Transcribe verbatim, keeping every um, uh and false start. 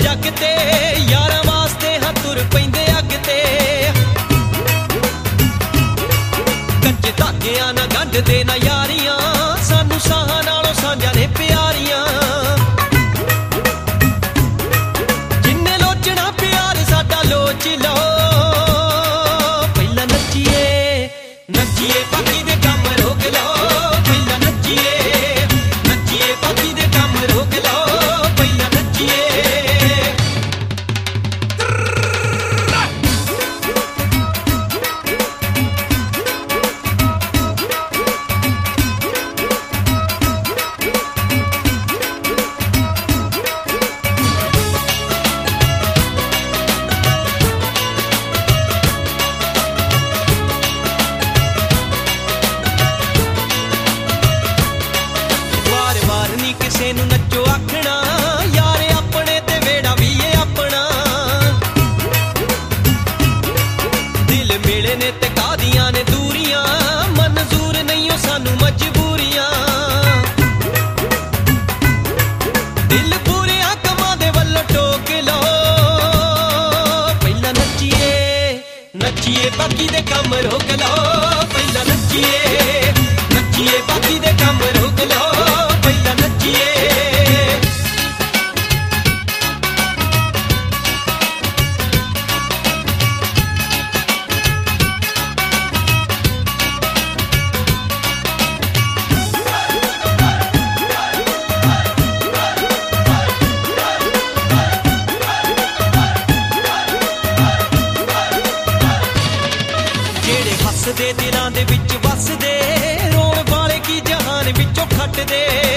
जग ते यारां वास्ते हां तुर पैंदे अग ते कच्चे धागियां ना गंढदे ना यारियां सानू साहां नालों सांझां ने प्यारियां जिन्ने लोचना प्यार साडा लोच लो पहला नच्चीए नच्चीए बाकी दे कम रोक लो पहला नच्चीए नच्चीए बाकी दे कम रोक लो पहला नच्चीए किसे नू नच्चो आखना यार अपने ते वेड़ा भी ये अपना दिल मिले ने ते कादियां ने दूरियां मंजूर नहीं हो सानू मजबूरियां दिल पूरे कमां दे वल्लों टोक लो पहला नच्चीए नच्चीए बाकी दे कम रोक लो पहला नच्चीए नच्चीए बाकी दे कम रोक लो पहला नच्चीए जेड़े हसदे दिलां दे विच वसदे रोण वाले की जहान विचों खटदे